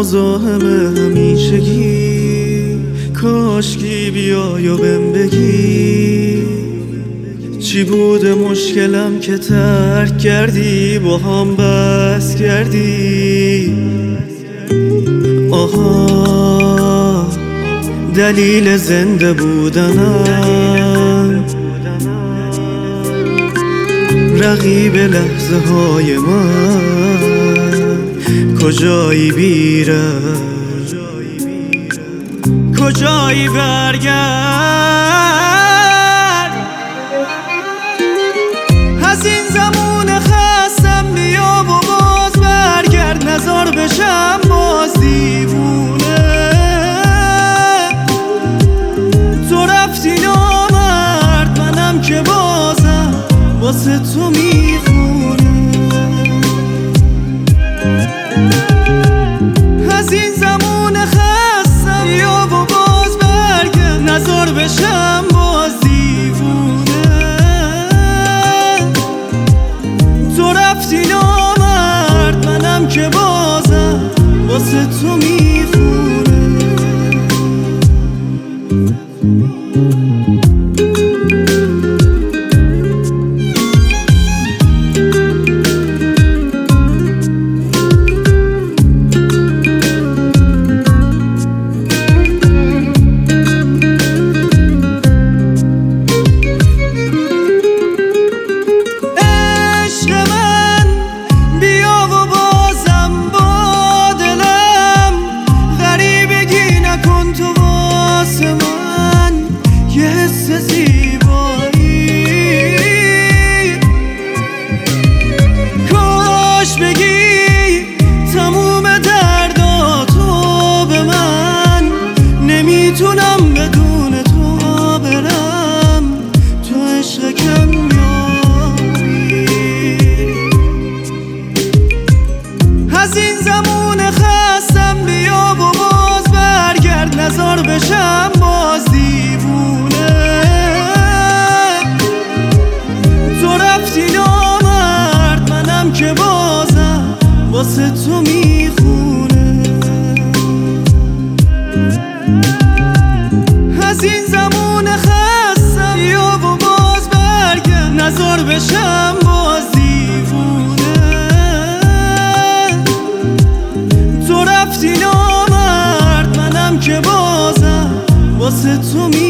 مزاحم همیشگی، کاشکی بیای و بهم بگی چی بوده مشکلم که ترک کردی، با هم بس کردی. آها دلیل زنده بودنم رقیب لحظه های من، کجایی بیرم کجایی برگرد. از این زمان خستم بیا و باز برگرد، نزار بشم باز دیوونه. تو رفتی نامرد، منم که بازم واسه تو میخونه. از این زمان خستم بیا و باز برگرد، نزار بشم باز دیوونه. تو رفتی نامرد، منم که بازم واسه تو میخونه. میتونم بدون تو برم، تو عشق کمیابی. از این زمان خستم بیا و باز برگرد، نزار بشم باز دیوونه. تو رفتی نامرد، منم که بازم واسه تو میخونه. از این زمان خستم بیا و باز برگرد، نزار بشم باز دیوونه. تو رفتی نامرد، منم که بازم واسه تو